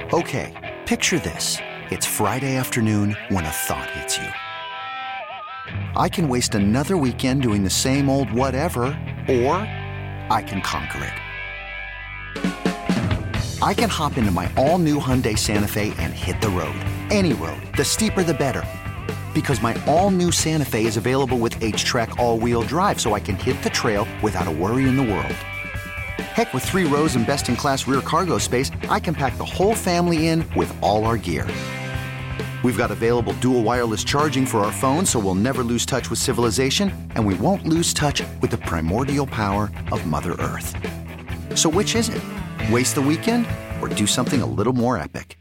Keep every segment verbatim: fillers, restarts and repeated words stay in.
Okay, picture this. It's Friday afternoon when a thought hits you. I can waste another weekend doing the same old whatever, or I can conquer it. I can hop into my all-new Hyundai Santa Fe and hit the road. Any road. The steeper, the better. Because my all-new Santa Fe is available with H-Track all-wheel drive, so I can hit the trail without a worry in the world. Heck, with three rows and best-in-class rear cargo space, I can pack the whole family in with all our gear. We've got available dual wireless charging for our phones, so we'll never lose touch with civilization, and we won't lose touch with the primordial power of Mother Earth. So which is it? Waste the weekend or do something a little more epic?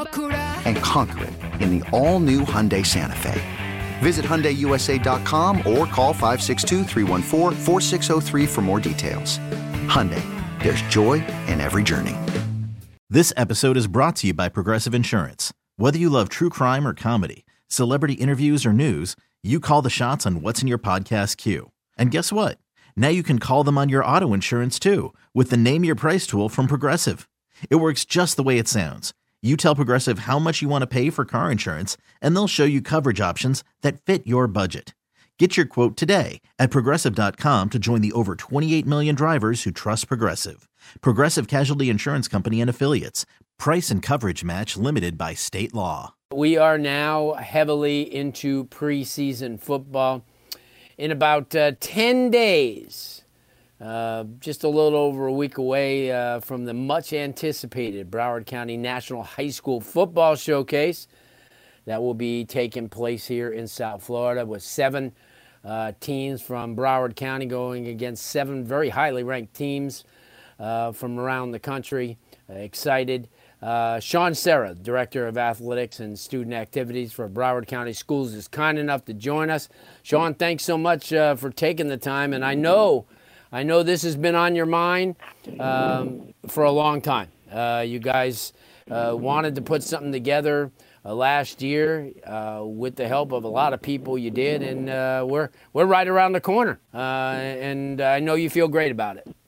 And conquer it in the all-new Hyundai Santa Fe. Visit Hyundai U S A dot com or call five six two, three one four, four six zero three for more details. Hyundai, there's joy in every journey. This episode is brought to you by Progressive Insurance. Whether you love true crime or comedy, celebrity interviews or news, you call the shots on what's in your podcast queue. And guess what? Now you can call them on your auto insurance too with the Name Your Price tool from Progressive. It works just the way it sounds. You tell Progressive how much you want to pay for car insurance, and they'll show you coverage options that fit your budget. Get your quote today at Progressive dot com to join the over twenty-eight million drivers who trust Progressive. Progressive Casualty Insurance Company and Affiliates. Price and coverage match limited by state law. We are now heavily into preseason football. In about uh, ten days, uh, just a little over a week away uh, from the much-anticipated Broward County National High School Football Showcase that will be taking place here in South Florida with seven uh, teams from Broward County going against seven very highly ranked teams uh, from around the country. Uh, excited. Uh, Sean Serra, Director of Athletics and Student Activities for Broward County Schools, is kind enough to join us. Sean, thanks so much uh, for taking the time. And I know, I know this has been on your mind um, for a long time. Uh, you guys uh, wanted to put something together uh, last year uh, with the help of a lot of people. You did, and uh, we're we're right around the corner. Uh, and I know you feel great about it.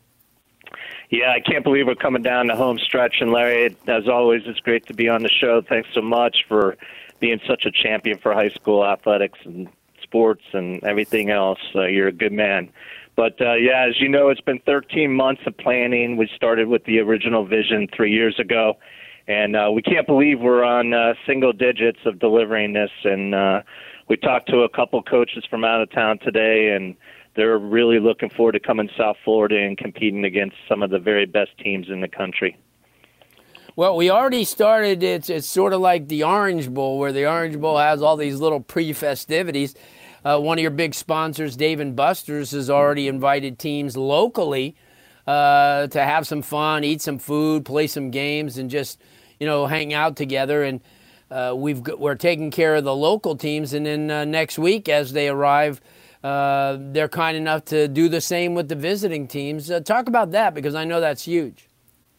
Yeah, I can't believe we're coming down the home stretch. And Larry, as always, it's great to be on the show. Thanks so much for being such a champion for high school athletics and sports and everything else. Uh, you're a good man. But, uh, yeah, as you know, it's been thirteen months of planning. We started with the original vision three years ago. And uh, we can't believe we're on uh, single digits of delivering this. And uh, we talked to a couple coaches from out of town today, and they're really looking forward to coming to South Florida and competing against some of the very best teams in the country. Well, we already started. It's it's sort of like the Orange Bowl, where the Orange Bowl has all these little pre-festivities. Uh, one of your big sponsors, Dave and Buster's, has already invited teams locally uh, to have some fun, eat some food, play some games, and just, you know, hang out together. And uh, we've got, we're taking care of the local teams, and then uh, next week as they arrive, Uh, they're kind enough to do the same with the visiting teams. Uh, talk about that, because I know that's huge.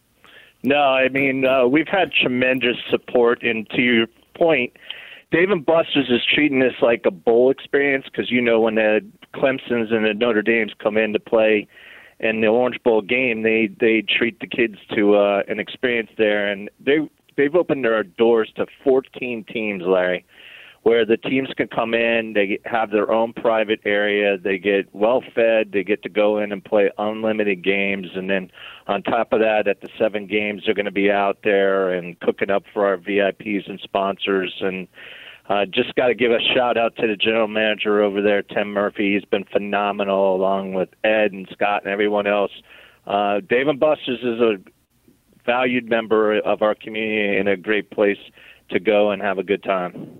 No, I mean, uh, we've had tremendous support. And to your point, Dave and Buster's is treating this like a bowl experience, because, you know, when the Clemsons and the Notre Dames come in to play in the Orange Bowl game, they, they treat the kids to uh, an experience there. And they, they've opened their doors to fourteen teams, Larry, where the teams can come in, they have their own private area, they get well-fed, they get to go in and play unlimited games, and then on top of that, at the seven games, they're going to be out there and cooking up for our V I Ps and sponsors. And uh, just got to give a shout-out to the general manager over there, Tim Murphy. He's been phenomenal, along with Ed and Scott and everyone else. Uh, Dave and Buster's is a valued member of our community and a great place to go and have a good time.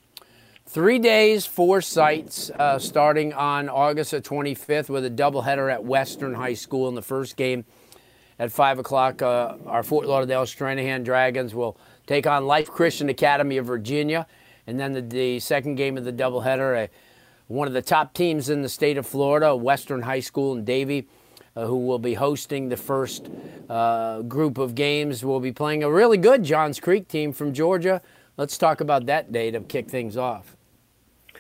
Three days, four sites, uh, starting on August the twenty-fifth with a doubleheader at Western High School. In the first game at five o'clock, uh, our Fort Lauderdale Stranahan Dragons will take on Life Christian Academy of Virginia. And then the, the second game of the doubleheader, uh, one of the top teams in the state of Florida, Western High School in Davie, uh, who will be hosting the first uh, group of games, will be playing a really good Johns Creek team from Georgia. Let's talk about that day to kick things off.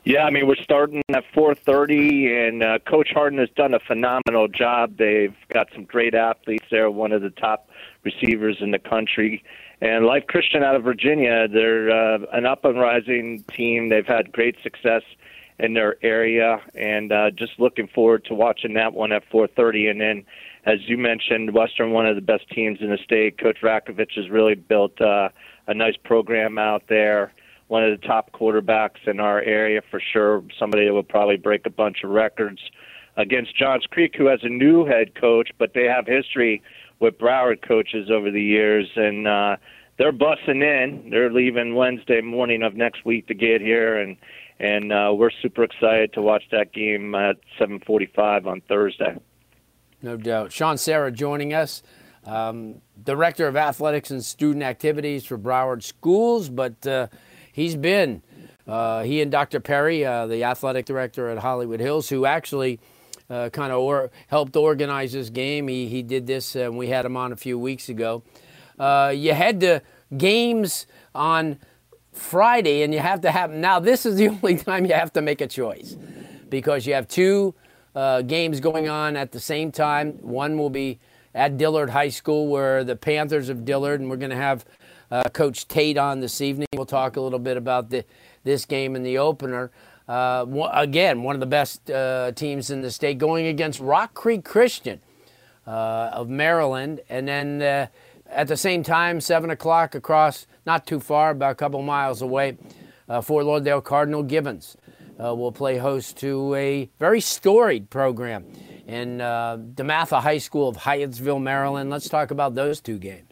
Yeah, I mean, we're starting at four thirty, and uh, Coach Harden has done a phenomenal job. They've got some great athletes there, one of the top receivers in the country. And Life Christian out of Virginia, they're uh, an up-and-rising team. They've had great success in their area, and uh, just looking forward to watching that one at four thirty. And then, as you mentioned, Western, one of the best teams in the state. Coach Rakovich has really built uh, a nice program out there. One of the top quarterbacks in our area for sure, somebody that will probably break a bunch of records against Johns Creek, who has a new head coach, but they have history with Broward coaches over the years, and uh, they're bussing in. They're leaving Wednesday morning of next week to get here, and and uh, we're super excited to watch that game at seven forty-five on Thursday. No doubt. Sean Serra joining us, um, Director of Athletics and Student Activities for Broward Schools, but uh, he's been, uh, he and Doctor Perry, uh, the athletic director at Hollywood Hills, who actually uh, kind of or, helped organize this game. He, he did this, and uh, we had him on a few weeks ago. Uh, you head to games on Friday, and you have to have, now this is the only time you have to make a choice, because you have two uh, games going on at the same time. One will be at Dillard High School, where the Panthers of Dillard, and we're going to have Uh, Coach Tate on this evening. We'll talk a little bit about the, this game in the opener. Uh, w- again, one of the best uh, teams in the state, going against Rock Creek Christian uh, of Maryland. And then uh, at the same time, seven o'clock across, not too far, about a couple miles away, uh, Fort Lauderdale Cardinal Gibbons uh, will play host to a very storied program in uh, DeMatha High School of Hyattsville, Maryland. Let's talk about those two games.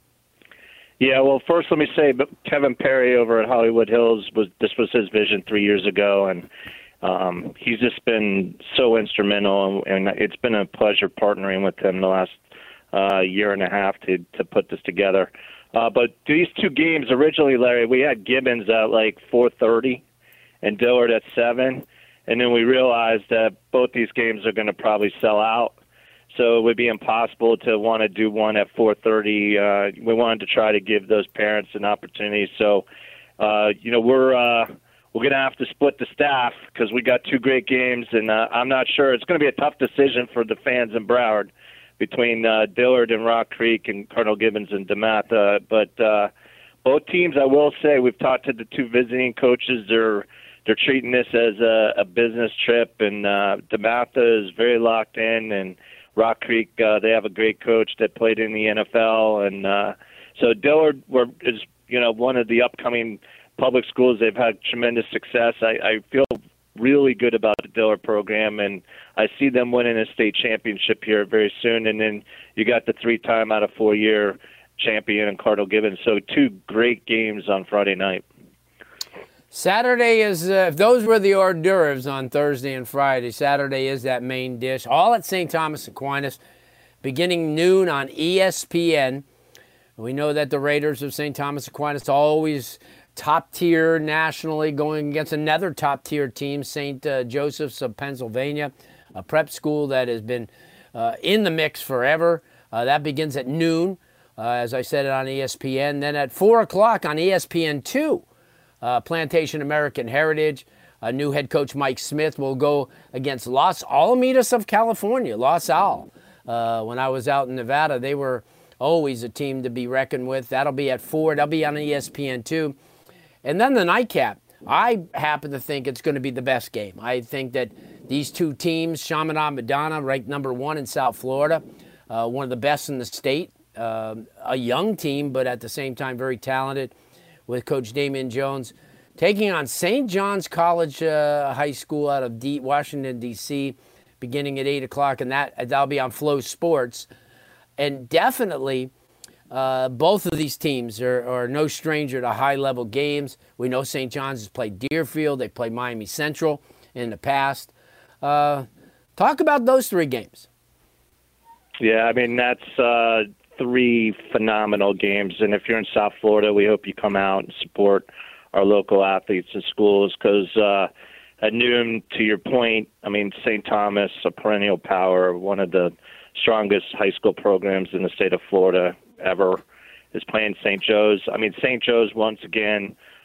Yeah, well, first let me say, Kevin Perry over at Hollywood Hills, was this was his vision three years ago, and um, he's just been so instrumental, and, and it's been a pleasure partnering with him the last uh, year and a half to, to put this together. Uh, but these two games, originally, Larry, we had Gibbons at like four thirty and Dillard at seven, and then we realized that both these games are going to probably sell out. So it would be impossible to want to do one at four thirty. Uh, we wanted to try to give those parents an opportunity. So, uh, you know, we're uh, we're going to have to split the staff because we got two great games, and uh, I'm not sure. It's going to be a tough decision for the fans in Broward between uh, Dillard and Rock Creek and Cardinal Gibbons and DeMatha. But uh, both teams, I will say, we've talked to the two visiting coaches. They're they're treating this as a, a business trip, and uh, DeMatha is very locked in, and Rock Creek, uh, they have a great coach that played in the N F L, and uh, so Dillard were, is, you know, one of the upcoming public schools. They've had tremendous success. I, I feel really good about the Dillard program, and I see them winning a state championship here very soon. And then you got the three-time out of four-year champion in Cardinal Gibbons. So two great games on Friday night. Saturday is, uh, if those were the hors d'oeuvres on Thursday and Friday, Saturday is that main dish, all at Saint Thomas Aquinas, beginning noon on E S P N. We know that the Raiders of Saint Thomas Aquinas always top tier nationally, going against another top tier team, Saint Uh, Joseph's of Pennsylvania, a prep school that has been uh, in the mix forever. Uh, that begins at noon, uh, as I said, on E S P N. Then at four o'clock on E S P N two, Uh, Plantation American Heritage. Uh, new head coach Mike Smith will go against Los Alamitos of California, Los Al. Uh, when I was out in Nevada, they were always a team to be reckoned with. That'll be at four. That'll be on E S P N two. And then the nightcap. I happen to think it's going to be the best game. I think that these two teams, Chaminade Madonna, ranked number one in South Florida, uh, one of the best in the state, uh, a young team, but at the same time very talented, with Coach Damian Jones, taking on Saint John's College uh, High School out of D- Washington, D C, beginning at eight o'clock, and that, that'll be on Flow Sports. And definitely, uh, both of these teams are, are no stranger to high-level games. We know Saint John's has played Deerfield. They've played Miami Central in the past. Uh, talk about those three games. Yeah, I mean, that's uh, three phenomenal games. And if you're in South Florida, we hope you come out and support our local athletes and schools because uh, at noon, to your point, I mean, Saint Thomas, a perennial power, one of the strongest high school programs in the state of Florida ever, is playing Saint Joe's. I mean, Saint Joe's, once again,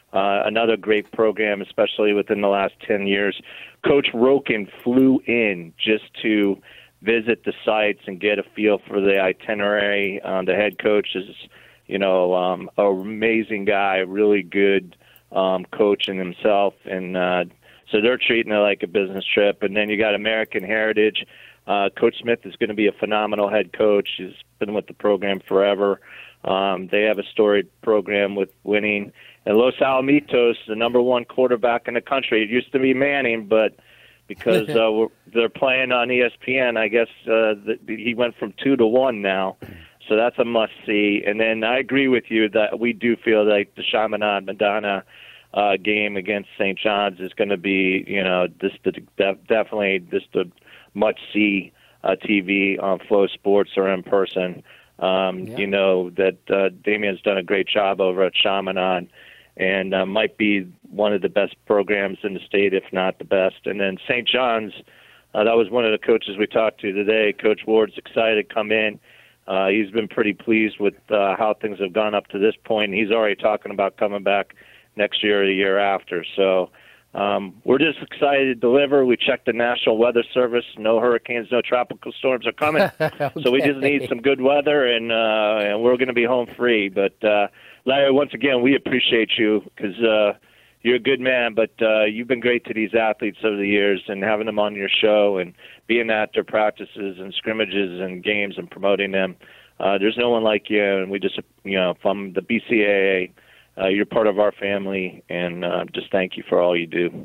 uh, another great program, especially within the last ten years. Coach Roken flew in just to visit the sites and get a feel for the itinerary. Um, the head coach is, you know, um, an amazing guy, really good um, coach in himself, and uh, so they're treating it like a business trip. And then you got American Heritage. Uh, Coach Smith is going to be a phenomenal head coach. He's been with the program forever. Um, they have a storied program with winning. And Los Alamitos, the number one quarterback in the country. It used to be Manning, but because uh, we're, they're playing on E S P N, I guess uh, the, he went from two to one now. So that's a must-see. And then I agree with you that we do feel like the Chaminade Madonna uh, game against Saint John's is going to be, you know, this the, def- definitely just a must-see uh, T V on Flow Sports or in person. Um, yeah. You know that uh, Damien's done a great job over at Chaminade, and uh, might be one of the best programs in the state, if not the best. And then Saint John's, uh, that was one of the coaches we talked to today. Coach Ward's excited to come in. Uh, he's been pretty pleased with uh, how things have gone up to this point. He's already talking about coming back next year or the year after. So um, we're just excited to deliver. We checked the National Weather Service. No hurricanes, no tropical storms are coming. Okay. So we just need some good weather, and, uh, and we're going to be home free. But, uh, Larry, once again, we appreciate you because uh, you're a good man, but uh, you've been great to these athletes over the years, and having them on your show and being at their practices and scrimmages and games and promoting them. Uh, there's no one like you, and we just, you know, from the B C A A, uh, you're part of our family, and uh, just thank you for all you do.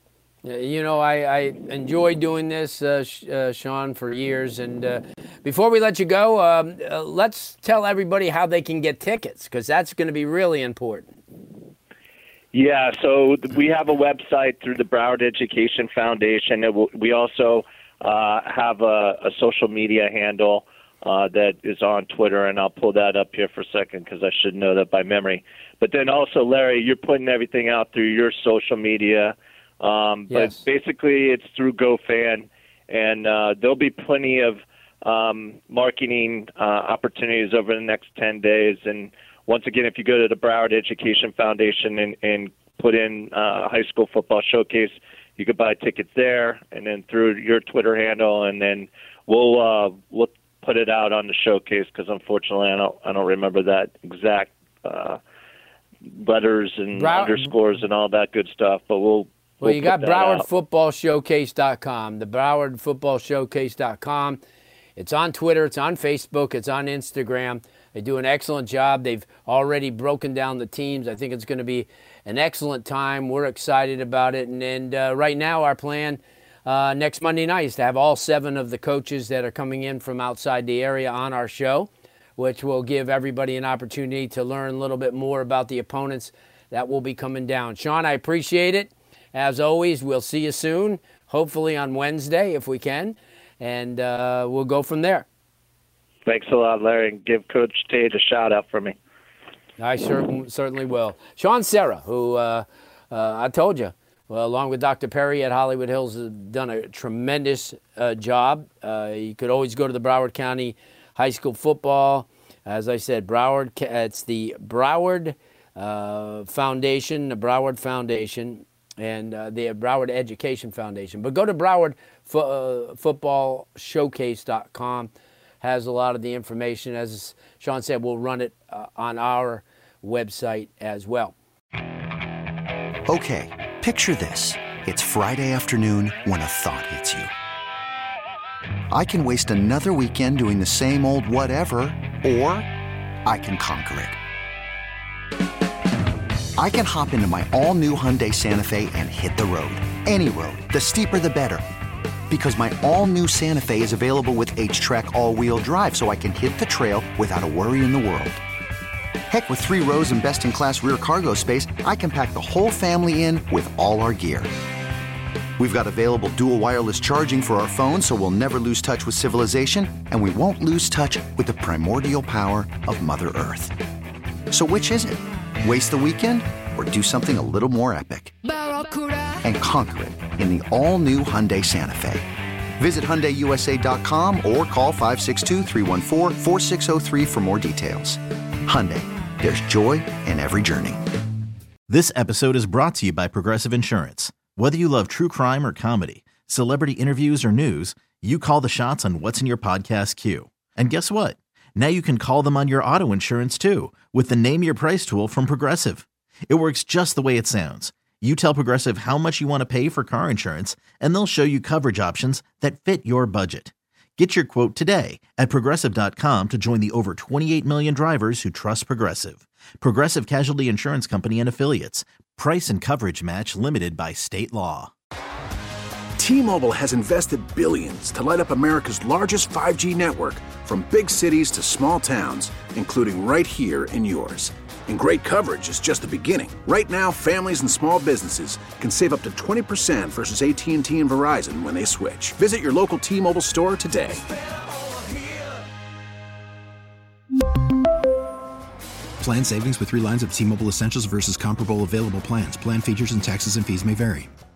You know, I, I enjoy doing this, uh, uh, Sean, for years. And uh, before we let you go, um, uh, let's tell everybody how they can get tickets, because that's going to be really important. Yeah, so we have a website through the Broward Education Foundation. It will, we also uh, have a, a social media handle uh, that is on Twitter, and I'll pull that up here for a second because I should know that by memory. But then also, Larry, you're putting everything out through your social media. Um, yes. But basically, it's through GoFan, and uh, there'll be plenty of um, marketing uh, opportunities over the next ten days. And once again, if you go to the Broward Education Foundation and, and put in uh, High School Football Showcase, you could buy tickets there, and then through your Twitter handle, and then we'll uh, we'll put it out on the showcase because unfortunately, I don't I don't remember that exact uh, letters and Brow- underscores and all that good stuff, but we'll. Well, we'll you got Broward Football Showcase dot com, the Broward Football Showcase dot com. It's on Twitter, it's on Facebook, it's on Instagram. They do an excellent job. They've already broken down the teams. I think it's going to be an excellent time. We're excited about it. And, and uh, right now our plan uh, next Monday night is to have all seven of the coaches that are coming in from outside the area on our show, which will give everybody an opportunity to learn a little bit more about the opponents that will be coming down. Sean, I appreciate it. As always, we'll see you soon, hopefully on Wednesday if we can, and uh, we'll go from there. Thanks a lot, Larry, and give Coach Tate a shout-out for me. I cer- certainly will. Sean Serra, who uh, uh, I told you, well, along with Doctor Perry at Hollywood Hills, has done a tremendous uh, job. Uh, you could always go to the Broward County High School Football. As I said, Broward. It's the Broward uh, Foundation, the Broward Foundation, and uh, the Broward Education Foundation. But go to Broward Fo- uh, Football Showcase dot com. Has a lot of the information. As Sean said, we'll run it uh, on our website as well. Okay, picture this. It's Friday afternoon when a thought hits you. I can waste another weekend doing the same old whatever, or I can conquer it. I can hop into my all-new Hyundai Santa Fe and hit the road. Any road. The steeper, the better. Because my all-new Santa Fe is available with H-Track all-wheel drive, so I can hit the trail without a worry in the world. Heck, with three rows and best-in-class rear cargo space, I can pack the whole family in with all our gear. We've got available dual wireless charging for our phones, so we'll never lose touch with civilization, and we won't lose touch with the primordial power of Mother Earth. So which is it? Waste the weekend or do something a little more epic? And conquer it in the all-new Hyundai Santa Fe. Visit Hyundai U S A dot com or call five six two, three one four, four six zero three for more details. Hyundai, there's joy in every journey. This episode is brought to you by Progressive Insurance. Whether you love true crime or comedy, celebrity interviews or news, you call the shots on what's in your podcast queue. And guess what? Now you can call them on your auto insurance too with the Name Your Price tool from Progressive. It works just the way it sounds. You tell Progressive how much you want to pay for car insurance, and they'll show you coverage options that fit your budget. Get your quote today at Progressive dot com to join the over twenty-eight million drivers who trust Progressive. Progressive Casualty Insurance Company and Affiliates. Price and coverage match limited by state law. T-Mobile has invested billions to light up America's largest five G network, from big cities to small towns, including right here in yours. And great coverage is just the beginning. Right now, families and small businesses can save up to twenty percent versus A T and T and Verizon when they switch. Visit your local T-Mobile store today. Plan savings with three lines of T-Mobile Essentials versus comparable available plans. Plan features and taxes and fees may vary.